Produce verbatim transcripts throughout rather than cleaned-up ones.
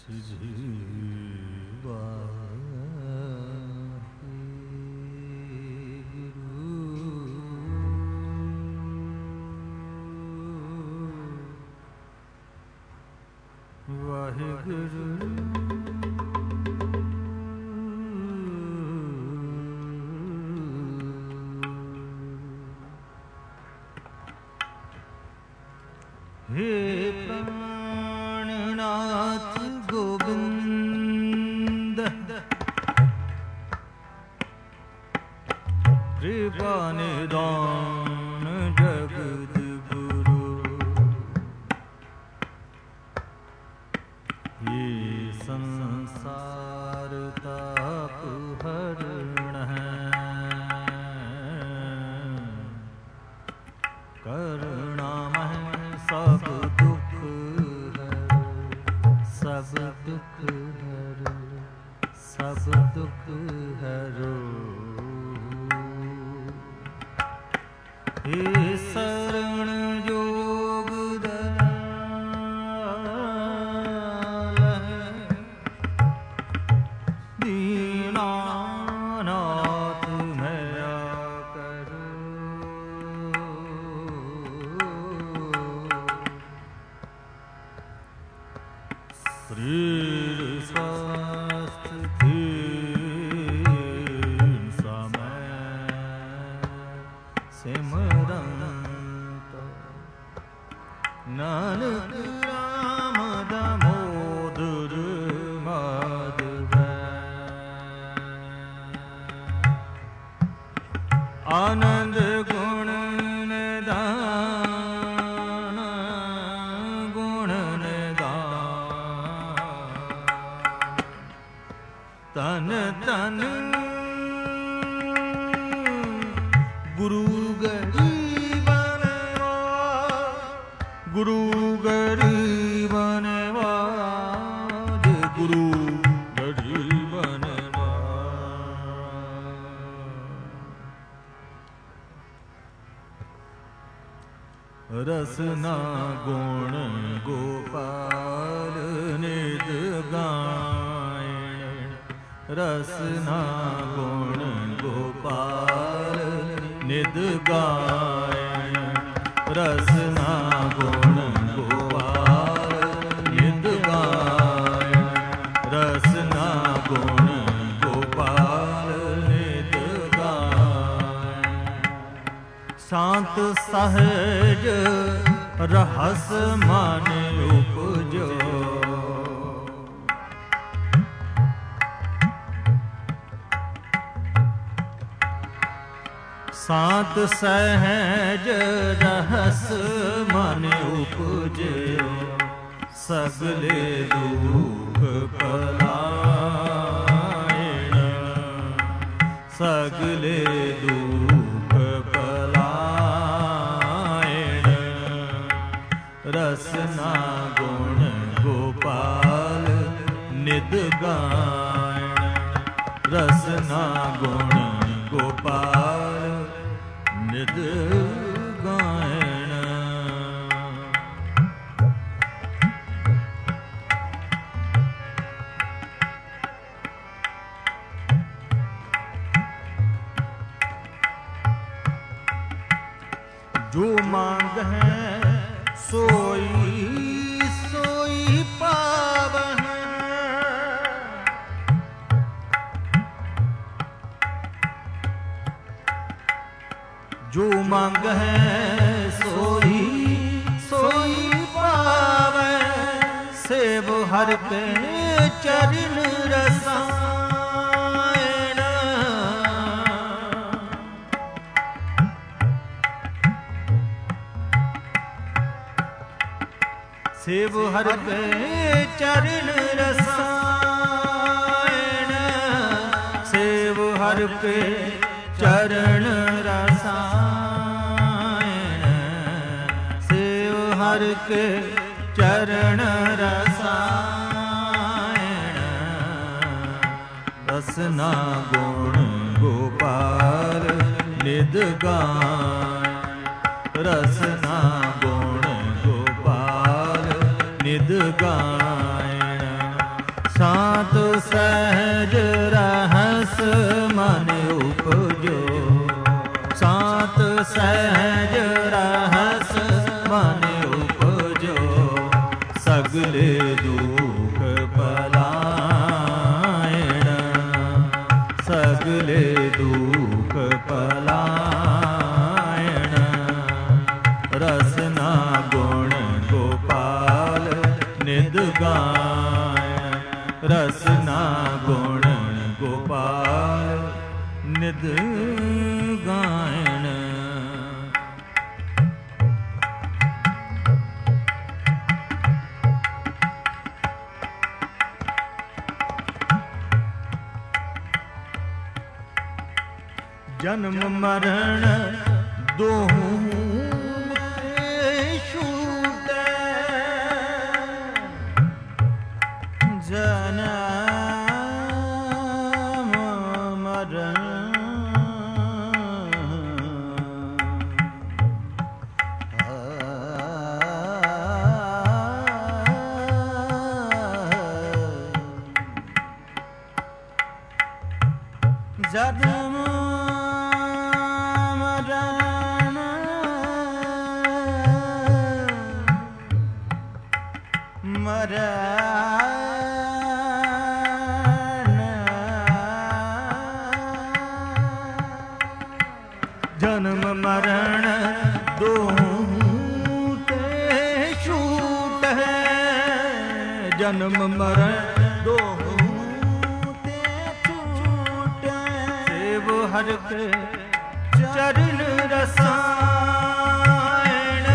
रसना गुण गोपाल निज गायण, रसना गुण गोपाल निज गायण, रसना गुण गोपाल निज गायण, रसना गुण गोपाल निज गायण। शांत सहज रहस मन उपजो, शांत सहज रहस मन उपजे, सगले दुख पलायन, सगले दुख पलायन, रसना गुण गोपाल निद गायण, रसना गुण गोपाल निद गायण। जो मांग है सोई सोई पावन, जो मांग है सोई सोई पावे, सेव हर के चरण रसायन, सेव हर के चरण रसायन, सेव हर के चरण रसायन, सेव हर के चरण रसायन, रसना गुण गोपाल निद गायण, रसना गुण गोपाल निद गायण, दुख पलायन, सगले दुख पलायन। रसना गुण गोपाल निद गायन, रसना गुण गोपाल निद गायन। जन्म मरण दोहू ते छूटै, जन्म मरण जन्म जन्म मरण दोहू ते छूट है, जन्म मरण दोहू ते छूट है। सेव हर के चरण रसायन,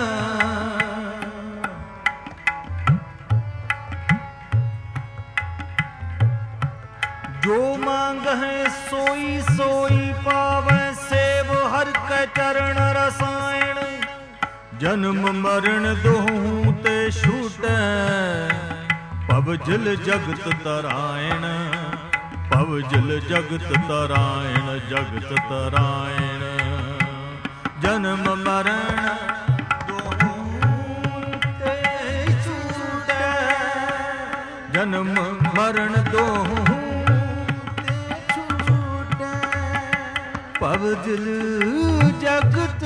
जो मांग है सोई सोई पावै, सेव हर के चरण रसायन। जन्म मरण दोहू ते छूटै, पव जल जगत तरायण, पव जल जगत तरायण, जगत तरायण। जन्म मरण दोहू ते छूटै, जन्म मरण दोहू पव जल जगत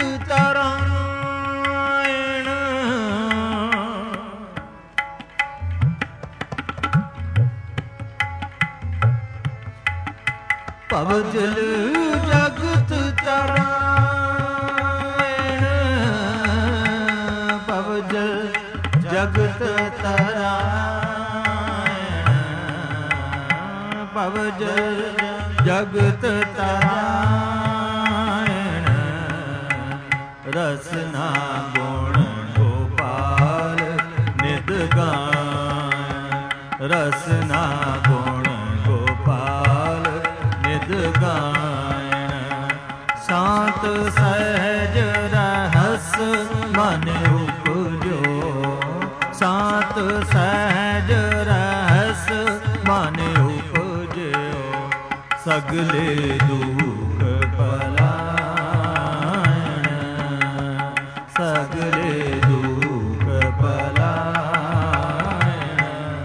तरायण। पव जल जगत तरायण, पव जल जगत तरायण, पव जल जगत तरायण। रसना गुण गोपाल निद गायन, रसना गुण गोपाल निद गायन। शांत सहज रहस मन उपजो, शांत सहज रहस मन उपजो। सगले दुख पलायन, सगले दुख पलायन।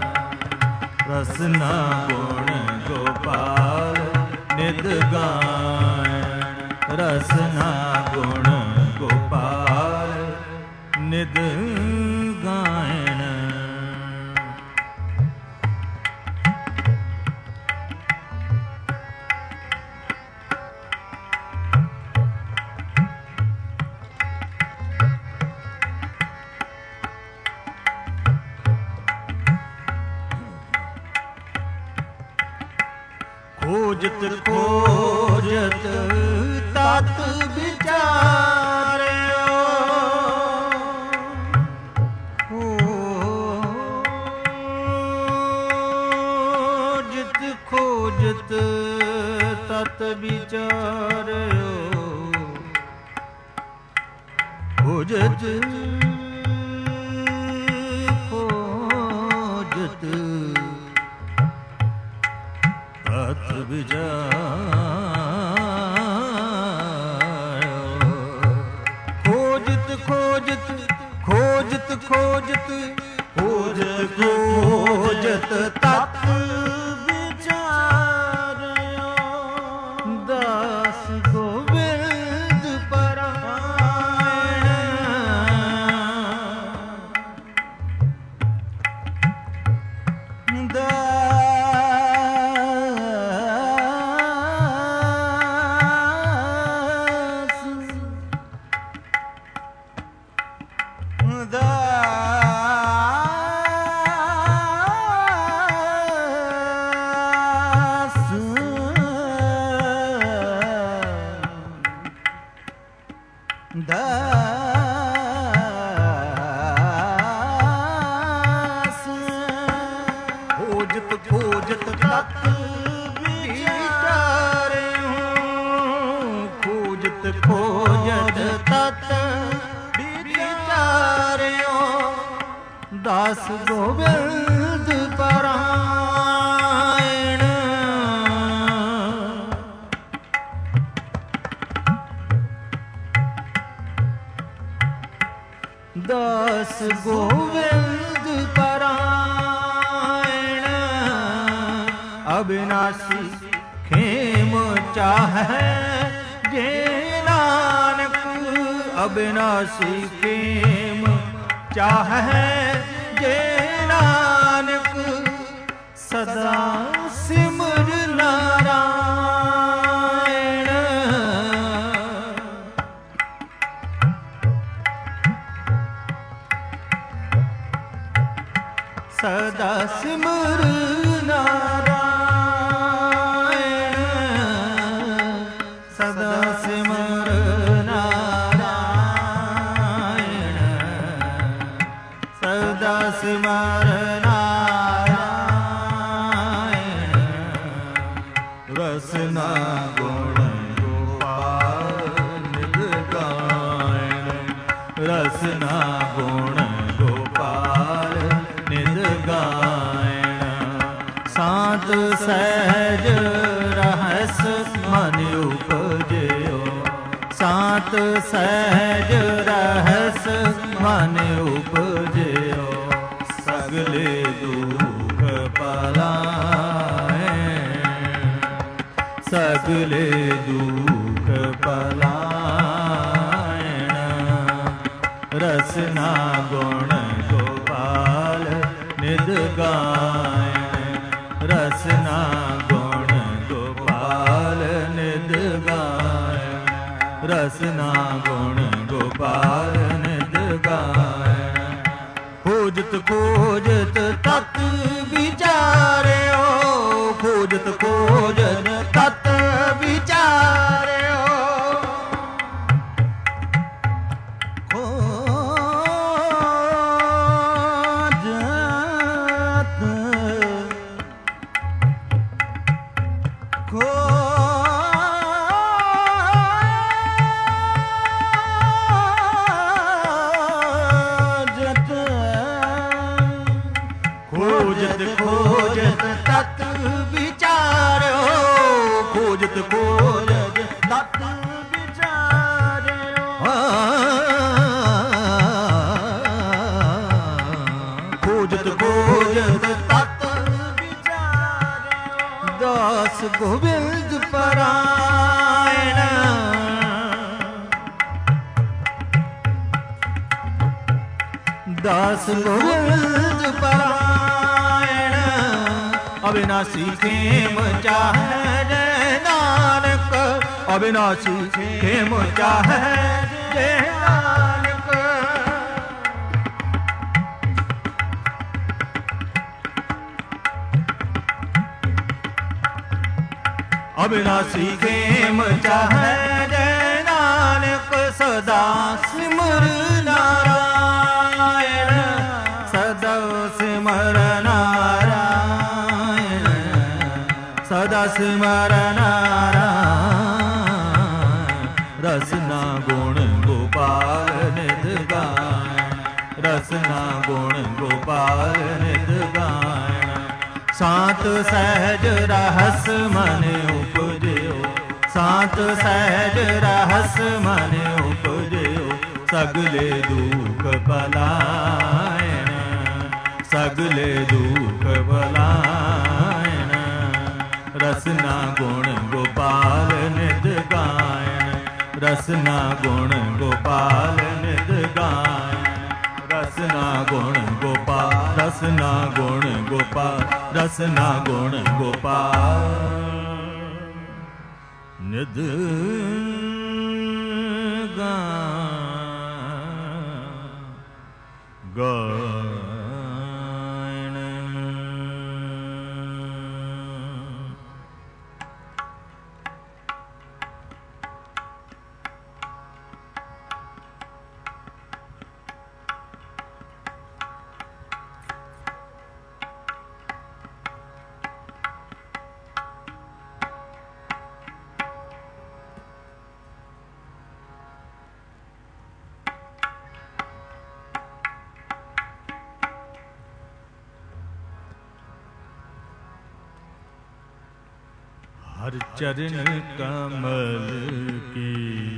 रसना गुण गोपाल निद गायन, रसना गुण गोपाल निद गायन। खोजत खोजत तत विचार्यो, खोजत खोजत तत विचार्यो, खोजत खोजत तत विचार्यो। खोजत खोजत खोजत खोजत खोजत खोजत तत विचार्यो। दास गोविंद परायण, खोजत खोजत तत विचारे हूँ, खोजत खोजत तत विचारे हूँ, दास गोविंद परायण। दास गोविंद परायण, अविनाशी खेम चाहे जे नानक, अविनाशी खेम चाहे जे नानक, सदा सिमर नारायण। सदा सिमर नारायण, सदा सिमर नारायण, सदा सिमर नारायण। रसना गुण गोपाल निज गायन, रसना गुण गोपाल निज गायन। शांत सहज रहस मन उपजयो, शांत सहज रहस मन उपजयो, सगले दुख पलाए, सगले दुख पलायन। रसना गुण गोपाल निज गायन, रसना गुण गोपाल निज गायन, रसना गुण गोपाल निज गायन। खोजत खोजत तत विचारे हो, खोजत खोजत तत विचारे हो, खोजत खोजत खोजत तत विचारो, खोजत खोजत तत विचारो, खोजत खोजत तत विचारो। दास गोविंद परायण, दास गोविंद परायण, अविनाशी खेम चाहे जे नानक, अविनाशी खेम चाहे जे नानक। अविनाशी खेम चाहे जे नानक, सदा सिमर नारायण, सदा सिमर नारायण, सदा सिमर नारायण। रसना गुण गोपाल निज गायन, रसना गुण गोपाल निज गायन। शांत सहज रहस मन उपजयो, शांत सहज रहस मन उपजयो, सगले दुख पलायन, सगले दुख पलायन। रसना गुण गोपाल निज गायन, रसना गुण गोपाल निज गायन, रसना गुण गोपाल, रसना गुण गोपाल, रसना गुण गोपाल निज गायन। हर चरण कमल की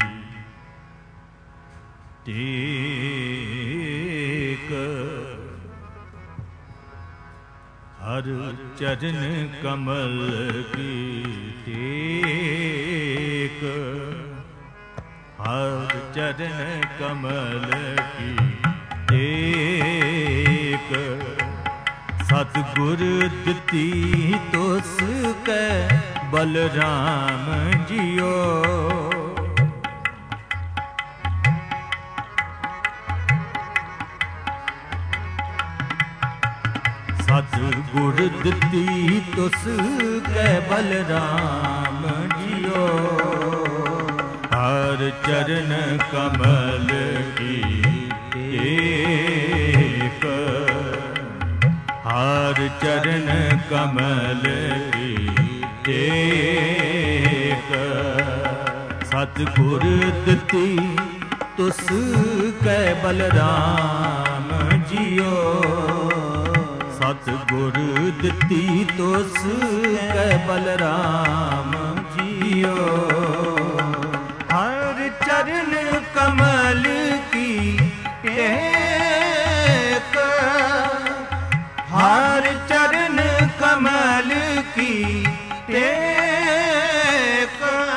टेक, हर चरण कमल की टेक, हर चरण कमल की टेक। सतगुर दिती तुस कै बलराम जियो, सतगुर दिती तुस कै बलराम जियो। हर चरण कमल की टेक, हर चरण कमल की टेक। सतगुर दिती तुस कै बलराम जियो, सतगुर दिती तुस कै बलराम जियो। हर चरण कमल की टेक, हर चरण कमल की टेक।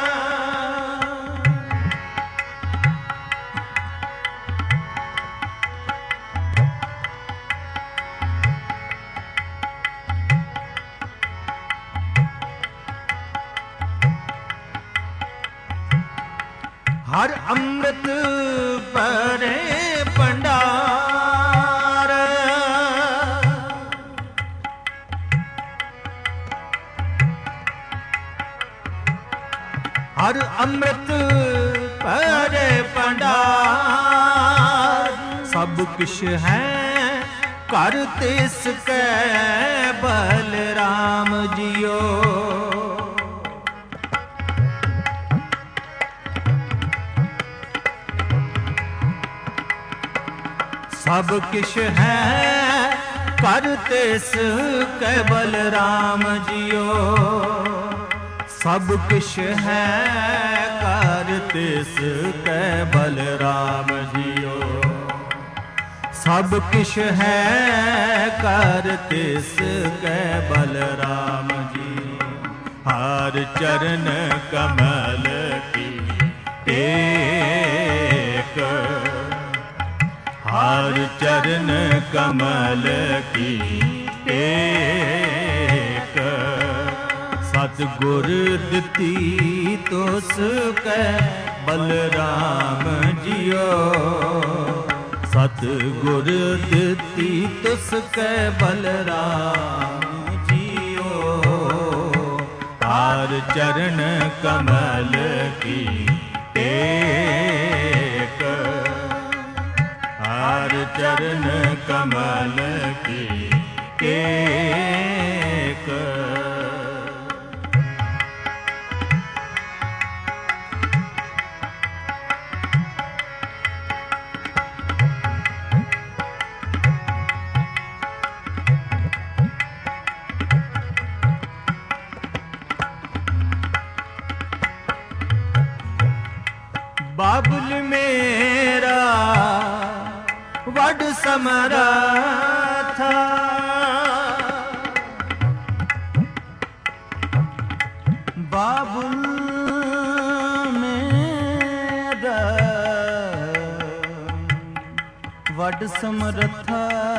हर अमृत भरे भंडार, हर अमृत भरे भंडार। सब किश है कर तिस कै बलराम जियो, सब किश है कर तिस कै बलराम जियो। सब किश है कर तिस कै बलराम जियो, सब किश है कर तिस कै बलराम जियो। हर चरण कमल की टेक, हर चरण कमल की टेक। सतगुर दिती तुस कै बलराम जियो, सतगुर दिती तुस कै बलराम जियो। हर चरण कमल की टेक, हर चरण कमल की टेक। बाबुल मेरा वड समरथा, बाबुल मेरा वड समरथा।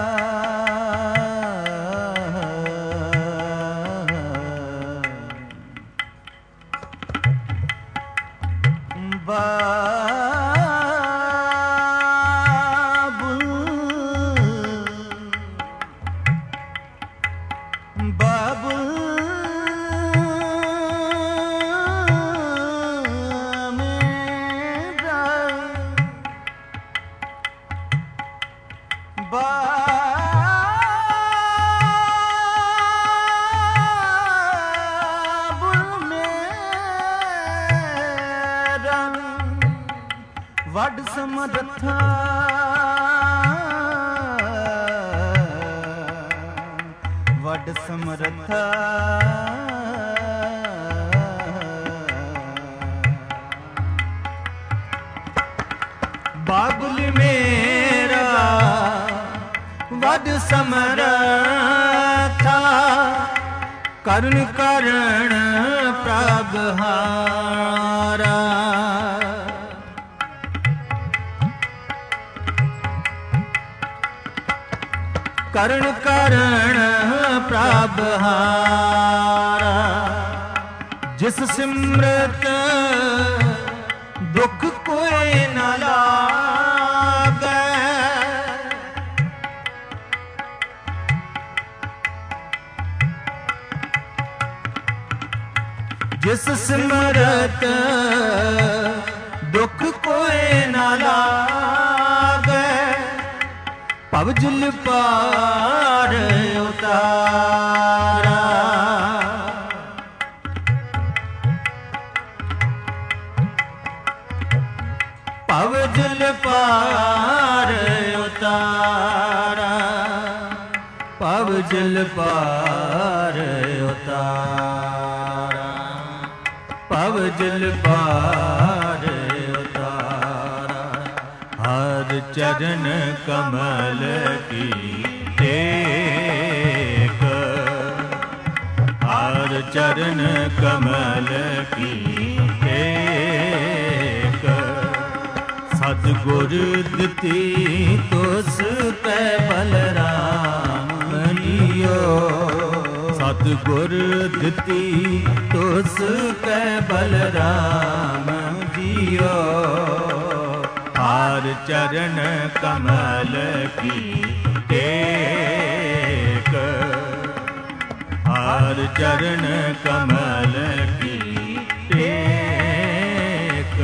वड समरथा वड समरथा ਬਾਬੁਲ ਮੇਰਾ ਵਡ ਸਮਰਥਾ, ਕਰਨ ਕਰਨ ਪ੍ਰਭ ਹਾਰਾ। ਕਰਨ ਕਰਨ ਪ੍ਰਭ ਹਾਰਾ, ਜਿਸ ਸਿਮਰਤ ਦੁੱਖ ਕੋਈ ਨ ਲਾਗੈ। ਜਿਸ ਸਿਮਰਤ ਦੁੱਖ ਕੋਈ ਨ ਲਾਗੈ, ਭਵ ਜਲ ਪਾਰ ਉਤਾਰਾ। ਭਵ ਜਲ ਪਾਰ ਉਤਾਰਾ, ਭਵ ਜਲ ਪਾਰ ਉਤਾਰਾ, ਭਵ ਜਲ ਪਾਰ ਉਤਾਰਾ। ਹਰ ਚਰਨ ਕਮਲ ਕੀ ਟੇਕ, ਹਰ ਚਰਨ ਕਮਲ ਕੀ ਟੇਕ। ਸਤਿਗੁਰ ਦਿੱਤੀ ਤੁਸ ਕੈ ਬਲਰਾਮ ਜੀਓ, ਸਤਿਗੁਰ ਦਿੱਤੀ ਤੁਸ ਕੈ ਬਲਰਾਮ ਜੀਓ। ਹਰ ਚਰਨ ਕਮਲ ਕੀ ਟੇਕ, ਹਰ ਚਰਨ ਕਮਲ ਕੀ ਟੇਕ।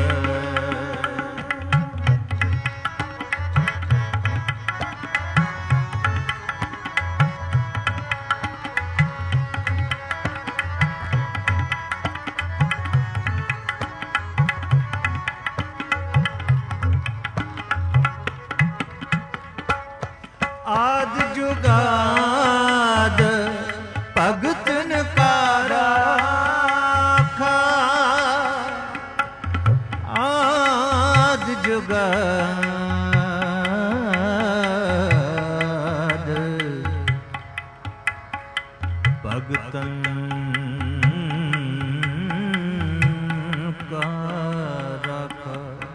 ਆਦ ਜੁਗਾਦ ਭਗਤਨ ਕਾ ਰਾਖਾ, ਆਦ ਜੁਗਾਦ ਭਗਤਨ ਕਾ ਰਾਖਾ।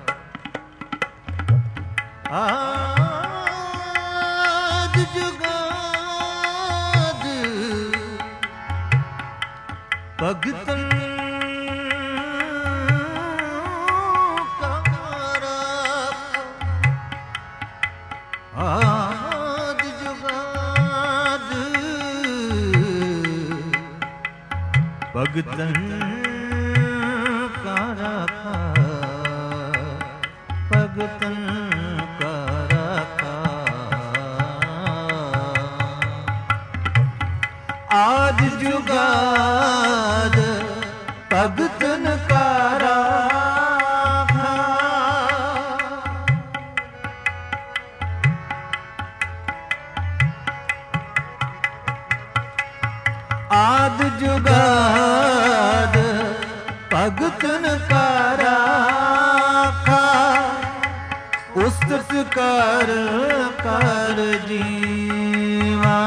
ਆਦ ਜੁਗਾਦ ਭਗਤਨ ਕਾ ਰਾਖਾ, ਆਦ ਜੁਗਾਦ ਭਗਤਨ ਕਾ ਰਾਖਾ, ਭਗਤਨ ਕਾ ਰਾਖਾ। ਆਦ ਜੁਗਾਦ ਭਗਤਨ ਕਾ ਰਾਖਾ, ਆਦ ਜੁਗਾਦ ਭਗਤਨ ਕਾ ਰਾਖਾ। ਉਸਤਤ ਕਰ ਕਰ ਜੀਵਾ,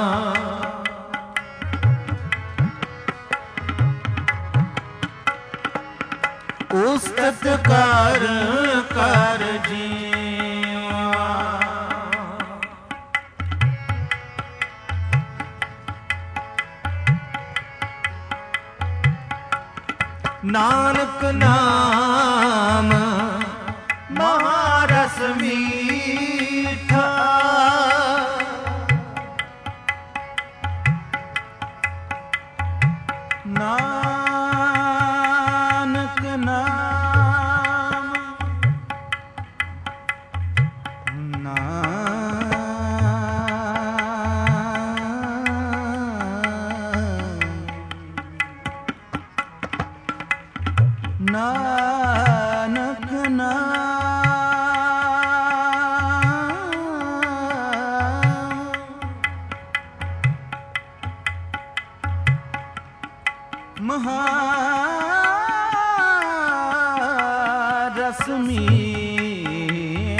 ਉਸਤਤ ਕਰ ਕਰ ਜੀਵਾ। ਨਾਨਕ ਨਾਮ ਮਹਾਰਸ ਮੀਠਾ, ਨਾਨਕ ਨਾਮ ਨਾਨਕ ਨਾਮ ਮਹਾਰਸ ਮੀਠਾ।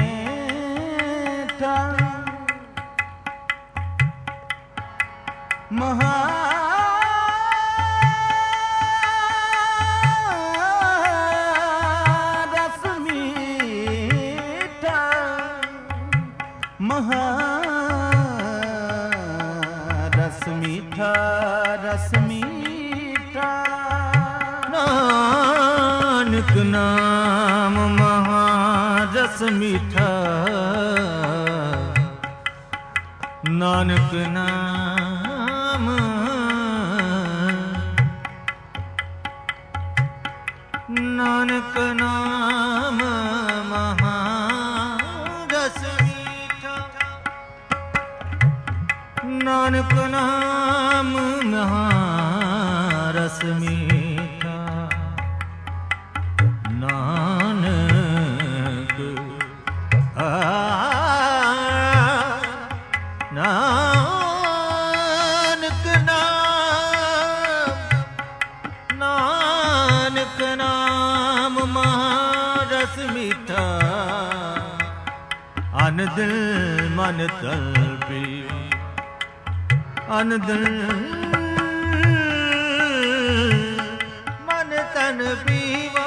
ਮਹਾ ਰਸ ਮੀਠਾ ਮਹਾ ਰਸ ਮੀਠਾ ਰਸ ਮੀਠਾ ਨਾਨਕ ਨਾਮ ਮਹਾ ਰਸ ਮੀਠਾ ਨਾਨਕ ਨਾਮ ਨਾਨਕ ਨਾਮ ਮਹਾ ਰਸ ਮੀਠਾ ਨਾਨਕ ਨਾਮ ਮਹਾ ਰਸ ਮੀਠਾ ਨਾਨਕ ਆ ਨਾਨਕ ਨਾਮ ਨਾਨਕ ਨਾਮ ਮਹਾ ਰਸ ਮੀਠਾ ਅਨ ਦਿਲ ਮਨ ਤਲਪੀ ਅਨ ਦਿਲ ਮਨ ਤਨ ਪੀਵਾ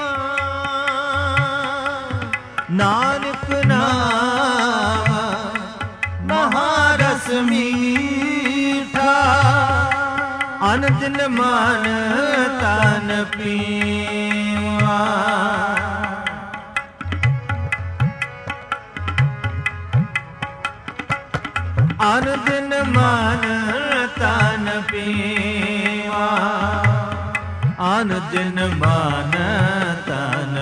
ਨਾਨਕ ਨਾਮ ਮਹਾ ਰਸ ਮੀਠਾ ਅਨ ਦਿਨ ਮਨ ਤਨ ਪੀਵਾ ਅਨ ਦਿਨ ਮਨ ਤਨ ਪੀਵਾ ਅਨ ਦਿਨ ਮਨ ਤਨ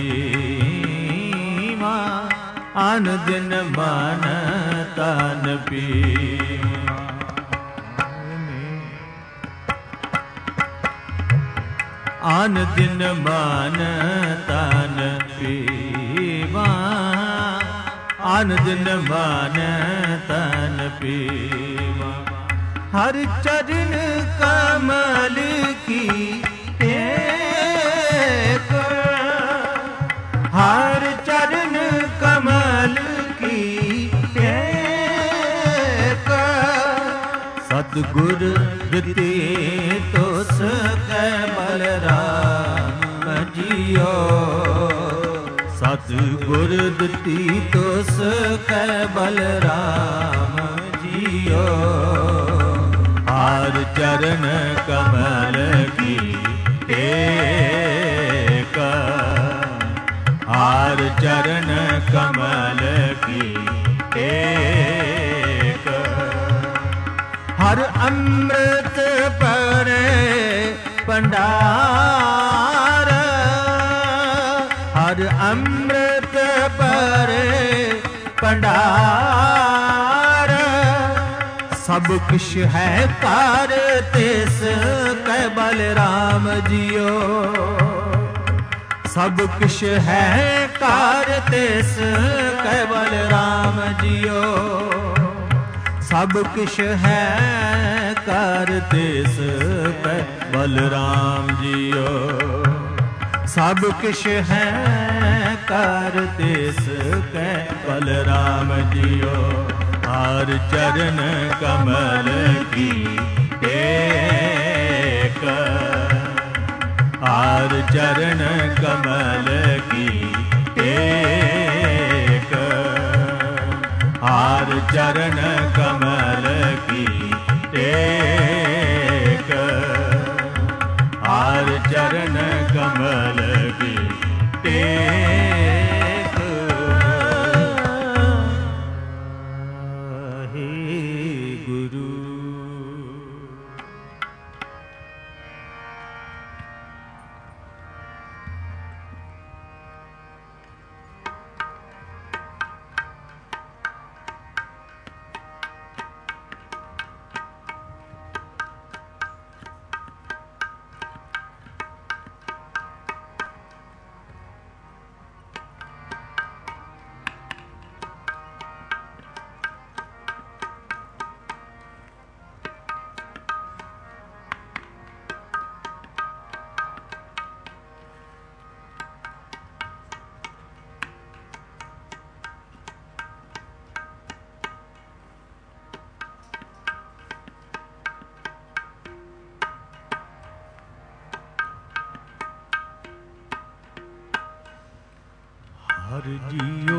ਪੀਵਾ ਅਨ ਦਿਨ ਮਨ ਤਨ ਪੀਵਾ ਅਨ ਦਿਨ ਮਨ ਤਨ ਪੀਵਾ ਅਨ ਦਿਨ ਮਨ ਤਨ ਪੀਵਾ ਹਰ ਚਰਨ ਕਮਲ ਕੀ ਟੇਕ ਹਰ ਚਰਨ ਕਮਲ ਕੀ ਟੇਕ ਸਤਿਗੁਰ ਦਿੱਤੇ ਤੋਸ ਕੈ ਬਲਰਾਮ ਜੀਓ ਸਤਿਗੁਰ ਦਿੱਤੀ ਤੋਸ ਕੈ ਬਲਰਾਮ ਜੀਓ ਹਰ ਚਰਨ ਕਮਲ ਕੀ ਟੇਕ ਹਰ ਚਰਨ ਕਮਲ ਕੀ ਟੇਕ ਹਰ ਅੰਮ੍ਰਿਤ ਪਰੇ ਭੰਡਾਰ ਹਰ ਅੰਮ੍ਰਿਤ ਪਰੇ ਭੰਡਾਰ ਸਭ ਕੁਛ ਹੈ ਕਰ ਤਿਸ ਕੈ ਬਲਰਾਮ ਜੀਓ ਸਭ ਕੁਛ ਹੈ ਕਰ ਤਿਸ ਕੈ ਬਲਰਾਮ ਜੀਓ ਸਭ ਕੁਛ ਹੈ ਕਰ ਤਿਸ ਕੈ ਬਲਰਾਮ ਜੀਓ ਸਭ ਕੁਛ ਹੈ ਕਰ ਤਿਸ ਕੈ ਬਲਰਾਮ ਜੀਓ ਹਰ ਚਰਨ ਕਮਲ ਕੀ ਟੇਕ ਹਰ ਚਰਨ ਕਮਲ ਕੀ ਟੇਕ ਹਰ ਚਰਨ ਕਮਲ ਕੀ ਟੇਕ ਹਰ ਚਰਨ ਕਮਲ ਕੀ ਟੇਕ ਹੇ ਗੁਰੂ ਜੀਓ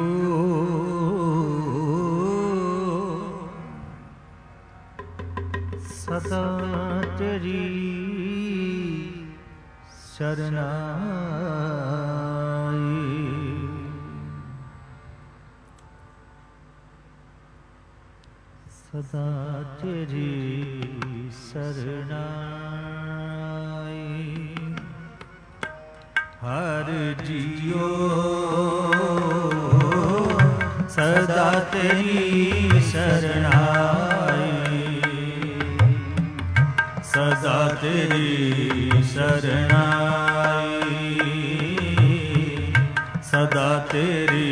ਸਦਾ ਤੇਰੀ ਸ਼ਰਨਾਈ। ਸਦਾ ਤੇਰੀ ਸ਼ਰਨਾਈ। ਹਰ ਜੀਓ ਸਦਾ ਤੇਰੀ ਸ਼ਰਨਾਈ। ਸਦਾ ਤੇਰੀ ਸ਼ਰਨਾਈ। ਸਦਾ ਤੇਰੀ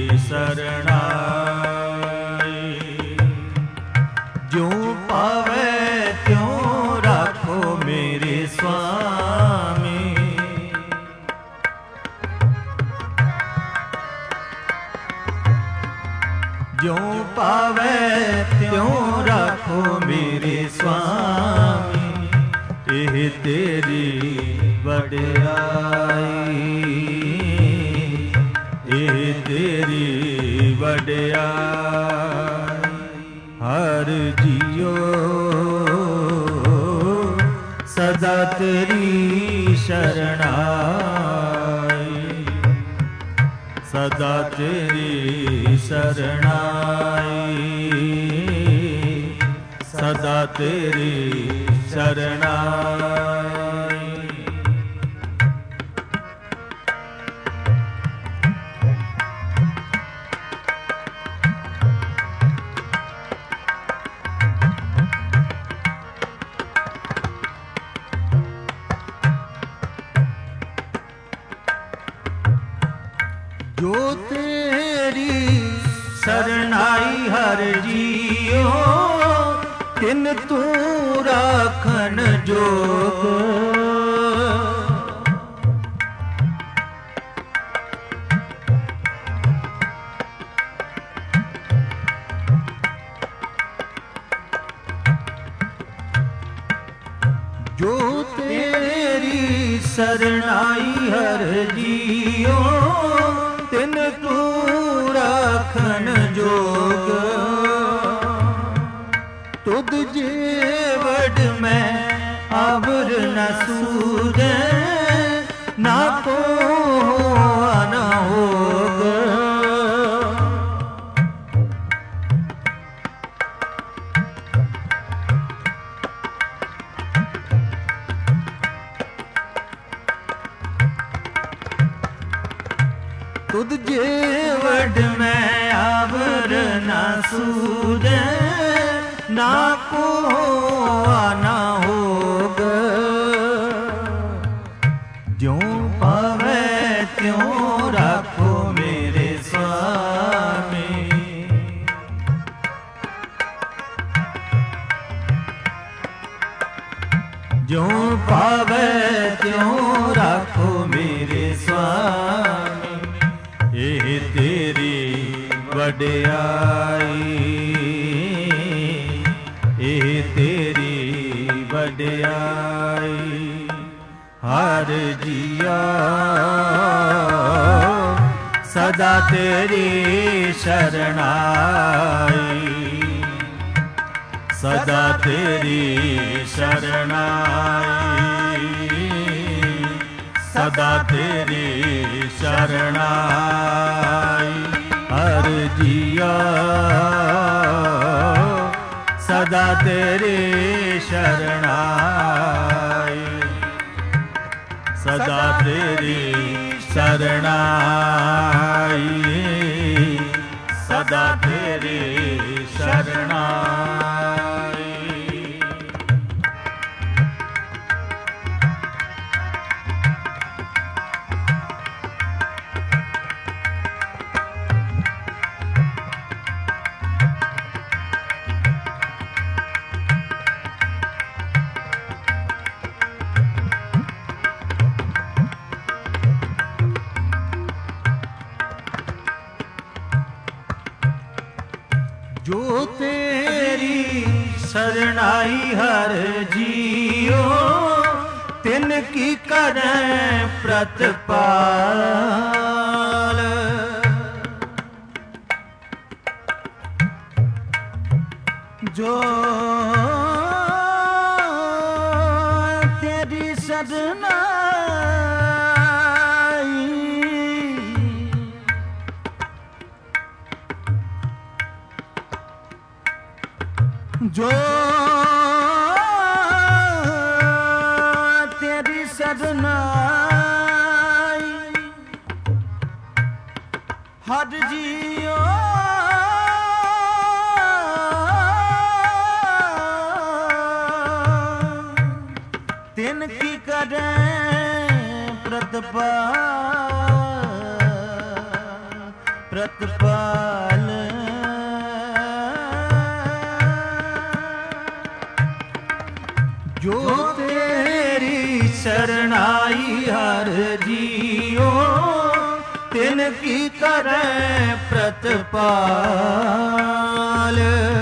ਸ਼ਰਨਾਈ। ਜਿਉ ਪਾਵੇ ਤਿਉ ਰੱਖੋ ਮੇਰੇ ਸੁਆਮੀ। ਜਿਉ ਪਾਵੇ ਤਿਉ ਰੱਖੋ ਮੇਰੇ ਸੁਆਮੀ। ਇਹ ਤੇਰੀ ਵਡਿਆਈ। ਇਹ ਤੇਰੀ ਵਡਿਆਈ। ਹਰ ਜੀਓ ਸਦਾ ਤੇਰੀ ਸ਼ਰਨਾਈ। ਸਦਾ ਤੇਰੀ ਸ਼ਰਨਾਈ। ਸਦਾ ਤੇਰੀ ਸ਼ਰਨਾਈ। ਜੋ ਤੇਰੀ ਸਰਨਾਈ ਹਰ ਜੀਓ ਤਿਨ ਤੂੰ ਰਾਖਣ ਜੋਗ। ਜੋ ਤੇਰੀ ਸਰਨਾਈ ਹਰ ਜੀਓ ਤਿਨ ਤੂੰ ਰਾਖਣ ਜੋਗ। ਤੁਧ ਜੀਵੜ ਮੈਂ ਆਵਰ ਨ ਸੂਝੈ। ਨਾ ਕੋ ਨ ਹੋਗ। ਤੁਧ ਜੀਵੜ ਮੈਂ ਆਵਰ ਨ ਸੂਝੈ। ਨਾ ਕੋ ਨਾ ਹੋਗ। ਜਿਉ ਪਾਵੇ ਤਿਉ ਰੱਖੋ ਮੇਰੇ ਸੁਆਮੀ। ਜਿਉ ਪਾਵੇ ਤਿਉ ਰੱਖੋ ਮੇਰੇ ਸੁਆਮੀ। ਇਹ ਤੇਰੀ ਵਡਿਆਈ। ਇਹ ਤੇਰੀ ਵਡਿਆਈ। ਹਰ ਜੀਆ ਸਦਾ ਤੇਰੀ ਸ਼ਰਨਾਈ। ਸਦਾ ਤੇਰੀ ਸ਼ਰਨਾਈ। ਸਦਾ ਤੇਰੀ ਸ਼ਰਨਾਈ। ਹਰ ਜੀਆ ਸਦਾ ਤੇਰੀ ਸ਼ਰਨਾਈ। ਸਦਾ ਤੇਰੀ ਸ਼ਰਨਾਈ। ਸਦਾ ਤੇਰੀ ਸ਼ਰਨਾਈ। ਜੋ ਤੇਰੀ ਸਰਨਾਈ ਹਰ ਜੀਓ ਤਿਨ ਕੀ ਕਰੈ ਪ੍ਰਤਪਾਲ। ਜੋ ਤੇਰੀ ਸਰਨਾਈ, ਜੋ ਤੇਰੀ ਸਰਨਾਈ, ਹਰ ਜੀਓ ਤਿਨ ਕੀ ਕਰੇ ਪ੍ਰਤਪਾਲ ਪ੍ਰਤਪਾਲ। ਜੋ ਤੇਰੀ ਸਰਨਾਈ ਹਰ ਜੀਓ ਤਿਨ ਕੀ ਕਰੇ ਪ੍ਰਤਪਾਲ।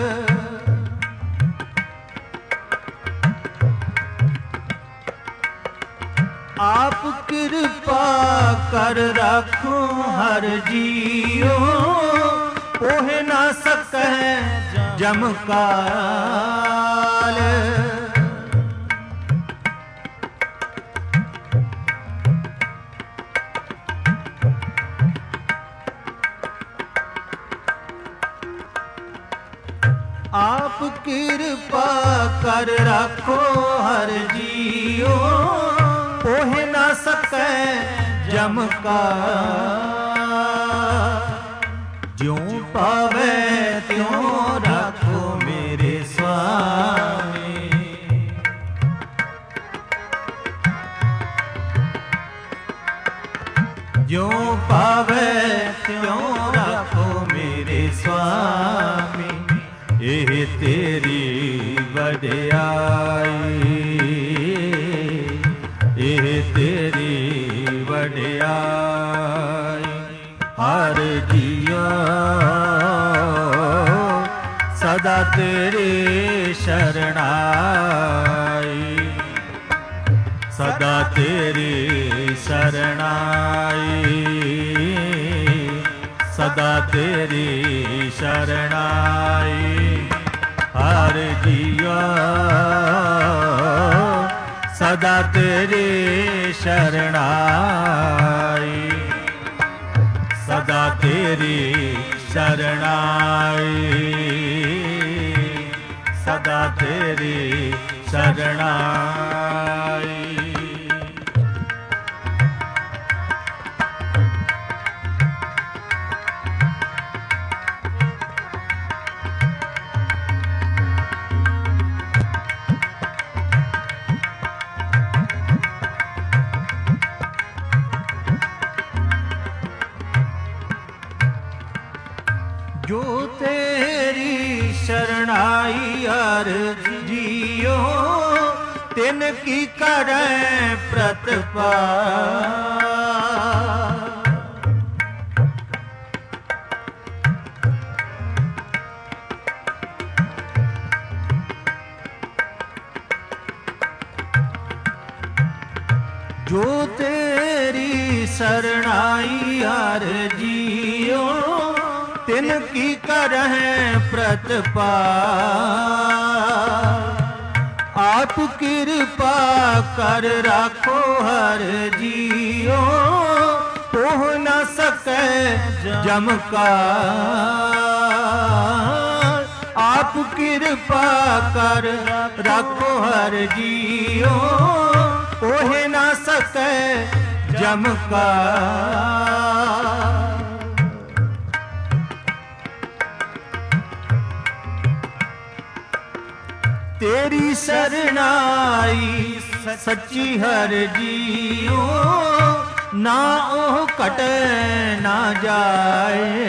ਆਪ ਕਿਰਪਾ ਕਰ ਰਾਖੋ ਹਰ ਜੀਓ ਪੋਹ ਨਾ ਸਕੈ ਜਮ ਕਾਲ। ਆਪ ਕਿਰਪਾ ਕਰ ਰਾਖੋ ਹਰ ਜੀਓ ਪੋਹ ਨਾ ਸਕੈ ਜਮ ਕਾਲ। ਜਿਉ ਪਾਵੈ ਤਿਉ ਰਾਖੋ ਮੇਰੇ ਸੁਆਮੀ, ਜਿਉ ਪਾਵੈ ਤਿਉ ਰਾਖੋ ਮੇਰੇ ਸੁਆਮੀ। ਇਹ ਤੇਰੀ ਵਡਿਆਈ, ਇਹ ਤੇਰੀ ਵਡਿਆਈ। ਹਰ ਜੀਓ ਸਦਾ ਤੇਰੇ ਸ਼ਰਣਾਈ, ਸਦਾ ਤੇਰੀ ਸ਼ਰਣਾਈ, ਸਦਾ ਤੇਰੀ ਸ਼ਰਣਾਈ। ਹਰ ਜੀਓ ਸਦਾ ਤੇਰੀ ਸ਼ਰਣਾਈ, ਸਦਾ ਤੇਰੀ ਸ਼ਰਣਾਈ, ਸਦਾ ਤੇਰੀ ਸ਼ਰਣਾਈ। ਜੋ ਤੇਰੀ ਸ਼ਰਣਾਈ ਹਰ ਜੀਓ ਤਿਨ ਕੀ ਕਰੈ ਪ੍ਰਤਪਾਲ। ਜੋ ਤੇਰੀ ਸਰਣਾਈ ਹਰ ਜੀਓ ਤਿਨ ਕੀ ਕਰਹਿ ਪ੍ਰਤਪਾਲ। ਆਪ ਕਿਰਪਾ ਕਰ ਰਾਖੋ ਹਰ ਜੀਓ ਪੋਹ ਨਾ ਸਕੈ ਜਮ ਕਾਲ। ਆਪ ਕਿਰਪਾ ਕਰ ਰਾਖੋ ਹਰ ਜੀਓ ਪੋਹ ਨਾ ਸਕੈ ਜਮ ਕਾਲ। ਤੇਰੀ ਸਰਣਾਈ ਸੱਚੀ ਹਰ ਜੀਓ ਨਾ ਉਹ ਘਟੇ ਨਾ ਜਾਏ।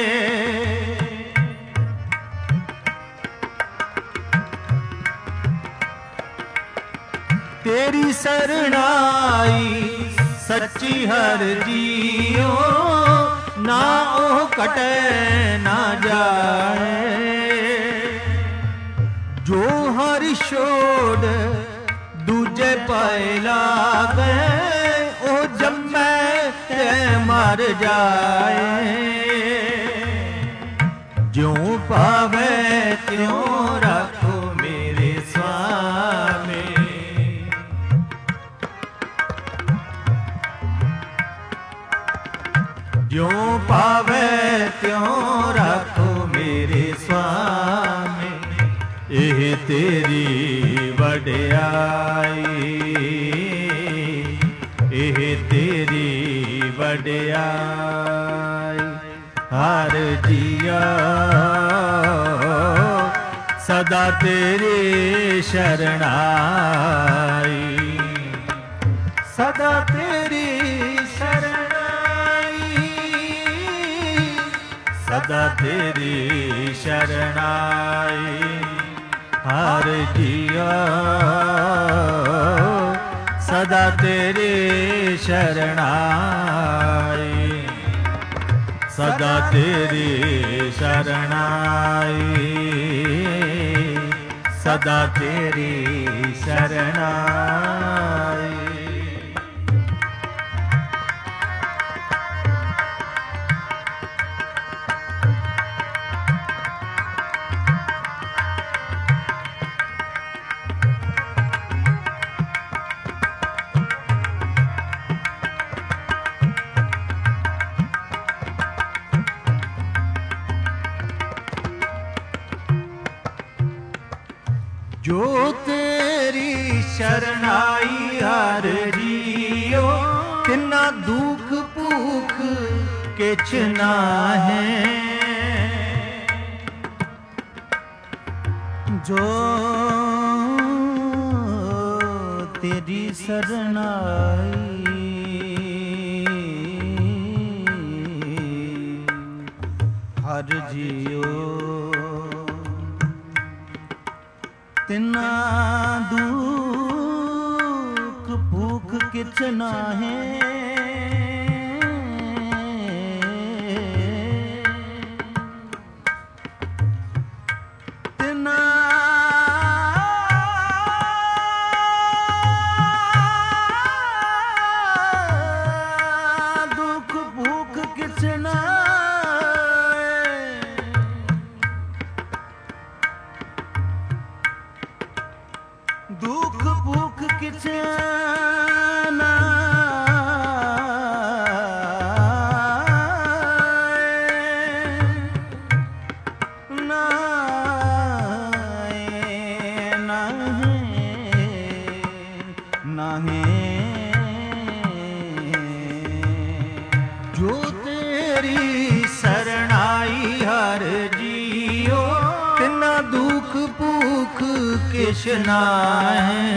ਤੇਰੀ ਸਰਣਾਈ ਸੱਚੀ ਹਰ ਜੀਓ ਨਾ ਉਹ ਘਟੇ ਨਾ ਜਾਏ। ਜੋ ਹਰਿ ਛੋੜ ਦੂਜੇ ਪਾਏ ਲਾਗੇ ਉਹ ਜੰਮੈ ਤੇ ਮਰ ਜਾਏ। ਜਿਉ ਪਾਵੇ ਤਿਉ ज्यों पावे त्यों रखो मेरे स्वामी, एह तेरी वडियाई, एह तेरी वडियाई। हर जिया सदा तेरी शरणाई, सदा तेरी शरणाई, सदा तेरी शरणाई। हर जिया सदा तेरी शरणाई, सदा तेरी शरणाई, सदा तेरी शरणाई। जो तेरी शरणाई हर जियो, तिना दुख भूख किछ ना है। जो तेरी शरणाई हर जियो, तिना दुख भूख किछ नाहे। तिना दुख भूख किछ नाहे। दुख भूख किछ ना जो तेरी शरणाई हर जियो, तिना दुख भूख किछ नाहे।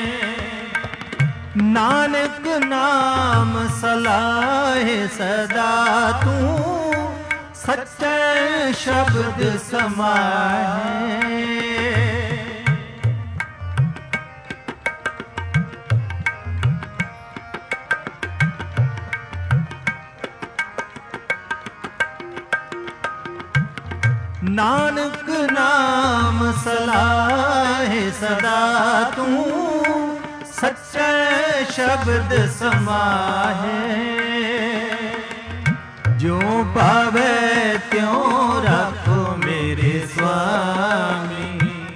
नानक नाम सलाहे सदा तू, सच्चे शब्द समाहे। नानक नाम सलाहे सदा तू, सच्चे शब्द समाहे। ज्यों पावे त्यों रखो मेरे स्वामी,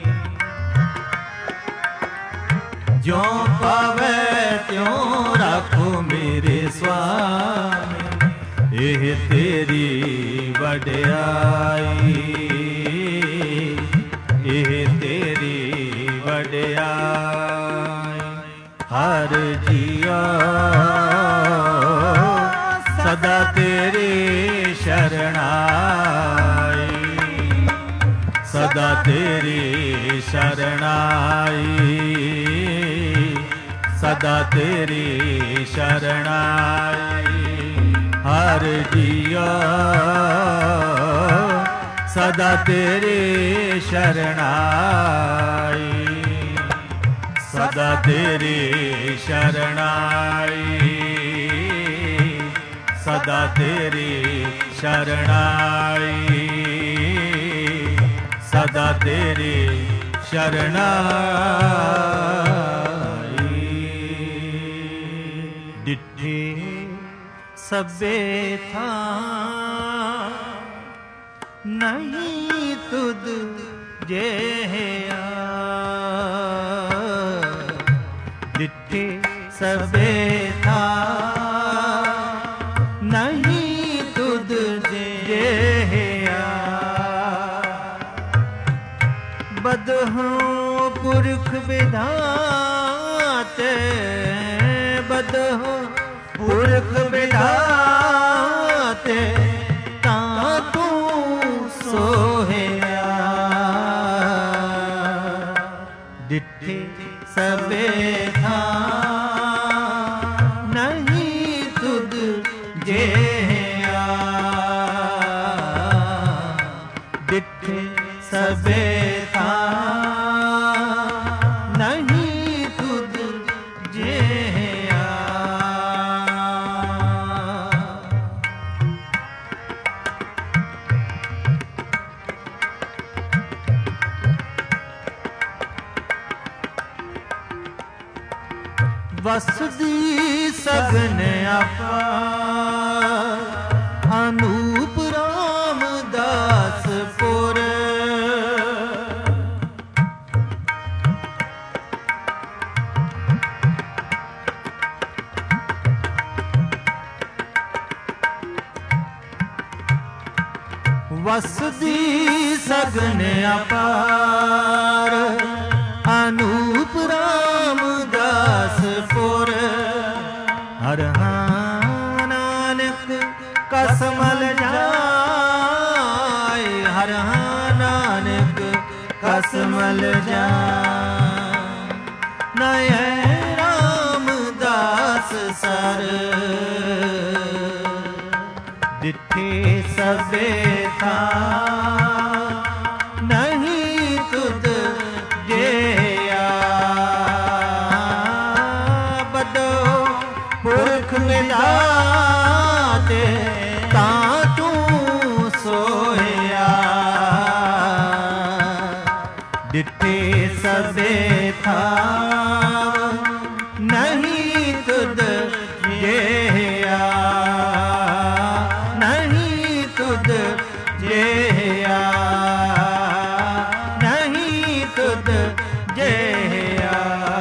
ज्यों पावे त्यों रखो मेरे स्वामी। एह तेरी वडियाई, एह तेरी वडियाई। हर जिया सदा तेरी शरणाई, सदा तेरी शरणाई, सदा तेरी शरणाई। हर जिया सदा तेरी शरणाई, सदा तेरी शरणाई, सदा तेरी शरणाई, सदा तेरी शरणाई। डिठे सबे था नहीं तुद जेया, डिठे सबे था नहीं बदहो पुरख विधाते, बदहो पुरख विधाते, तां तू सोहिया। डिठे सबे थां नहीं तुद जेया, डिठे सबे वसदी सगन अपार, अनूप रामदास पुर। वसदी सगन अपार, अनूप रामदास पुर। हर हाँ नानक कसमल जाय, हर हाँ नानक कसमल जाय। नय रामदास सर, डिठे सबे थां नहीं तुद जेया। बदो पुरख विधाते, तां तू सोहिया। डिठे सबे थां नहीं तुद जेया, नहीं तुद जेया, नहीं तुद जेया।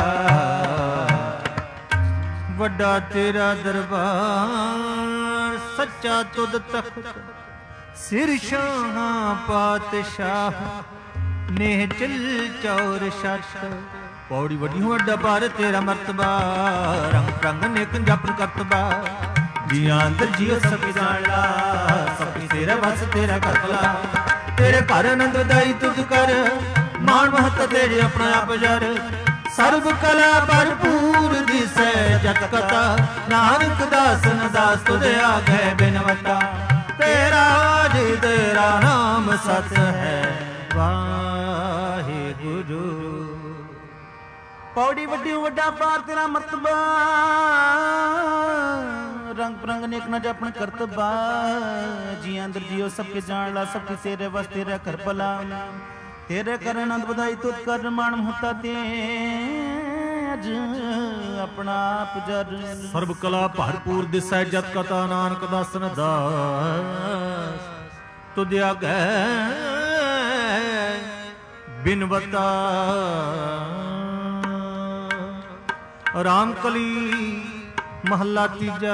वड्डा तेरा दरबार, सच्चा तुद तख्त, सिर शाह पातशाह, नेह चल चौर शत। पौड़ी वड्डी वड्डा पार तेरा मरतबा, रंग रंग नेक जपन करतबा। जिया अंदर जियो सब जाना, सब तेरा बस तेरा करतला। तेरे घर आनंद दाई तुझ कर, मान महत तेरे अपना आप जर। सर्व कला भरपूर दिसै जत कथा, नानक दास न दास तुझे आ गए बिनवता। तेरा जी तेरा नाम सत है वाहिगुरु। पौड़ी वड्डी वड्डा पार तेरा मरतबा, रंग परंग नेक न जपन करतबा। जी अंदर जियो सबके जान ला, सबके तेरे बस तेरा कर भला। तेरे कर आनंद बधाई तुत कर, मान होता ते अज अपना आप जर। सर्व कला भरपूर दिसै जत कथा, नानक दास न दास तुझ आगे बिनवता। रामकली महला तीजा,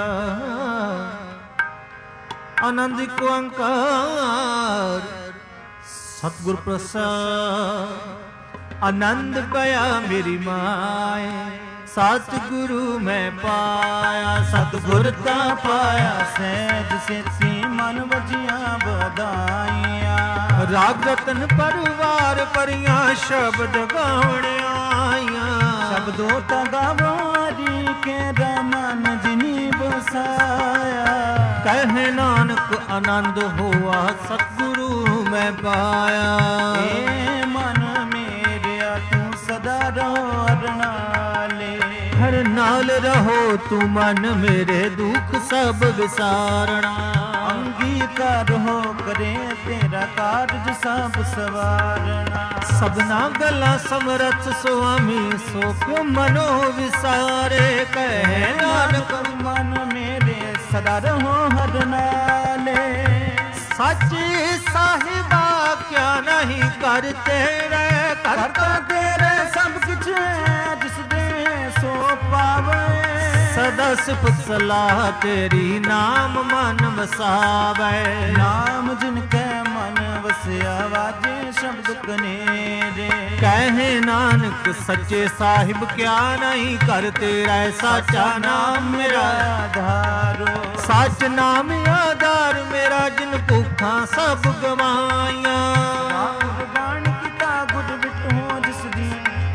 आनंद को अंकार सतगुर प्रसाद। आनंद पाया मेरी माए, सतगुरु मैं पाया। सतगुरता पाया सहज सेती, मन वजिया बधाइया। राग रतन परिवार परियां, शब्द गावण आइया। शब्दों ता गावारी के रमन जिनी बसाया। कहे नानक आनंद हुआ, सतगुरु मैं पाया। ए मन मेरे तू सदा रहो हर नाले, हर नाल रहो तू मन मेरे दुख सब विसारना। अंगीकार हो करे तेरा कारज सब सवारना। सबना गला समरथ स्वामी, सो क्यों मनो विसारे। कहे नानक मन मेरे सदा रहो हर नाले। सच्चे साहिबा क्या नहीं करते रे, करता तेरे सब कुछ जिस दे सो पावे। सदा सिफत सलाह तेरी, नाम मन वसावे। नाम जिनके मन ਵਸਿਆ ਵਾਜੇ ਸ਼ਬਦ ਕਨੇਰੇ। ਕਹੇ ਨਾਨਕ ਸੱਚੇ ਸਾਹਿਬ ਕਿਆ ਨਹੀਂ ਕਰ ਤੇਰਾ ਸਾਚਾ ਨਾਮ ਮੇਰਾ ਆਧਾਰੋ। ਸੱਚ ਨਾਮ ਆਧਾਰ ਮੇਰਾ ਜਿਨ ਭੁੱਖਾਂ ਸਭ ਗਵਾਈਆਂ। ਗੁਰਬਾਣ ਕੀਤਾ ਗੁਰ ਵਿਟੋ ਜਿਸ ਦੀ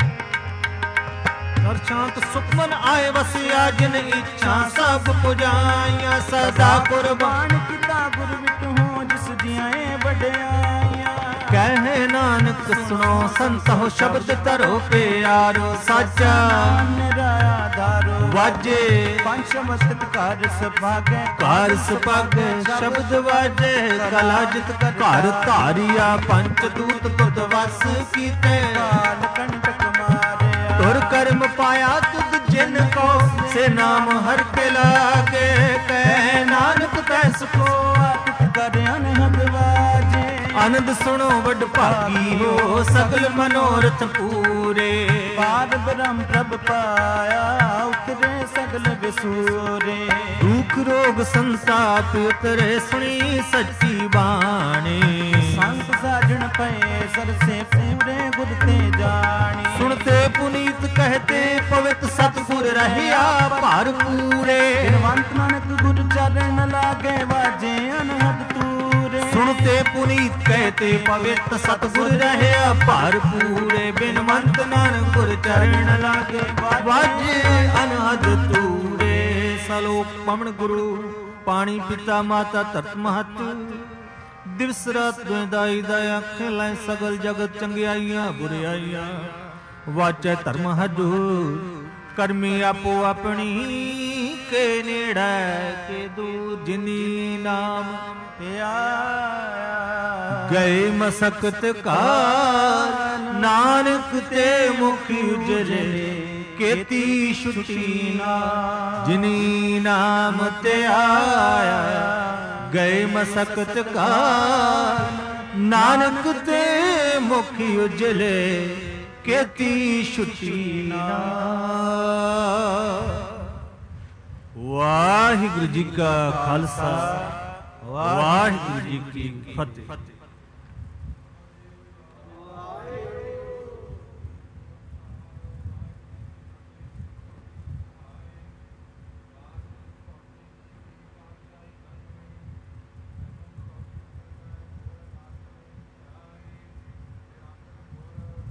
ਹਰ ਸ਼ਾਂਤ ਸੁਖਮਨ ਆਏ ਵਸਿਆ ਜਿਨ ਇੱਛਾ ਸਭ ਪੁਜਾਈਆਂ। ਸਦਾ ਕੁਰਬਾਨ ਕੀਤਾ ਗੁਰ ਵਿਟੋ ਜਿਸ ਦੀਆਂ ਏ ਵਡਿਆਈਆਂ। ਕਹੇ ਨਾਨਕ ਸੁਣੋ ਸੰਤੋ ਸ਼ਬਦ ਧਰੋ ਪਿਆਰੋ। ਸਾਚਾ ਮੇਰਾ ਆਧਾਰੋ। ਵਾਜੇ ਪੰਜ ਸ਼ਬਦ ਘਰ ਸੁਭਾਗੈ ਘਰ ਸੁਭਾਗੈ ਸ਼ਬਦ ਵਾਜੇ। ਕਲਾ ਜਿਤ ਘਰ ਧਾਰਿਆ ਪੰਚ ਦੂਤ ਤੁਧ ਵਸ ਕੀਤੇ। ਕਾਲ ਕੰਟਕ ਮਾਰਿਆ ਤੁਰ ਕਰਮ ਪਾਇਆ ਤੁਧ ਜਿਨ ਕੋ ਸੇ ਨਾਮ ਹਰ ਕੇ ਲਾਗੇ। ਕਹਿ ਨਾਨਕ ਤੈ ਸੁਖੋ ਆਪ ਕਰ ਅਨਹਦ ਵਾਜੇ। ਆਨੰਦ ਸੁਣੋ ਵਡ ਭਾਗੀ ਹੋ ਸਗਲ ਮਨੋਰਥ ਪੂਰੇ। ਪਾਰ ਬ੍ਰਹਮ ਪ੍ਰਭ ਪਾਇਆ ਉਤਰੇ ਸਗਲ ਵਿਸੂਰੇ। ਦੁਖ ਰੋਗ ਸੰਤਾਪ ਉਤਰੇ ਸੁਣੀ ਸੱਚੀ ਬਾਣੀ। ਸੰਤ ਸਾਜਣ ਪਏ ਸਰਸੇ ਪੂਰੇ ਗੁਰ ਤੇ ਜਾਣੀ। ਸੁਣਤੇ ਪੁਨੀਤ ਕਹਤੇ ਪਵਿੱਤ ਸਤਿਗੁਰ ਰਹਿਆ ਭਰ ਪੂਰੇ। ਬਿਨਵੰਤ ਨਾਨਕ ਗੁਰ ਚਰਨ ਲਾਗੇ ਵਾਜੇ ਅਨਹਦ ਤੂਰੇ। ਸੁਣਤੇ ਪੁਨੀਤ ਕਹਤੇ ਪਵਿੱਤ ਸਤਿਗੁਰ ਰਹਿਆ ਭਰ ਪੂਰੇ। ਬਿਨਵੰਤ ਨਾਨਕ ਗੁਰ ਚਰਨ ਲਾਗੇ ਵਾਜੇ ਅਨਹਦ ਤੂਰੇ। ਸਲੋਕ ਪਵਨ ਗੁਰੂ ਪਾਣੀ ਪਿਤਾ ਮਾਤਾ ਧਰਤ ਮਹਤ। ਦਿਵਸ ਰਾਤ ਦੁਇਦਾਈ ਦਾ ਅੱਖ ਲੈ ਸਗਲ ਜਗਤ ਚੰਗਿਆਈਆਂ ਬੁਰਿਆਈਆਂ। ਵਾਚੈ ਧਰਮ ਹਜੂਰ ਕਰਮੀ ਆਪੋ ਆਪਣੀ। ਕੇ ਨੇੜੈ ਕੇ ਦੂਰ ਜਿਨੀ ਨਾਮ ਧਿਆਇਆ। ਗਏ ਮਸਕਤ ਕਾਰ ਨਾਨਕ ਤੇ ਮੁਖ ਉਜਰੇ। ਕੀਤੀ ਛੁੱਟੀ ਨਾ ਜਿਨੀ ਨਾਮ ਧਿਆਇਆ। ਗਏ ਮਸਕਤ ਕਾਰ ਨਾਨਕ ਤੇ ਮੁਖ ਉਜਲੇ। ਕੀਤੀ ਛੁੱਟੀ ਨਾ। ਵਾਹਿਗੁਰੂ ਜੀ ਕਾ ਖਾਲਸਾ ਵਾਹਿਗੁਰੂ ਜੀ ਕੀ ਫਤਿਹ।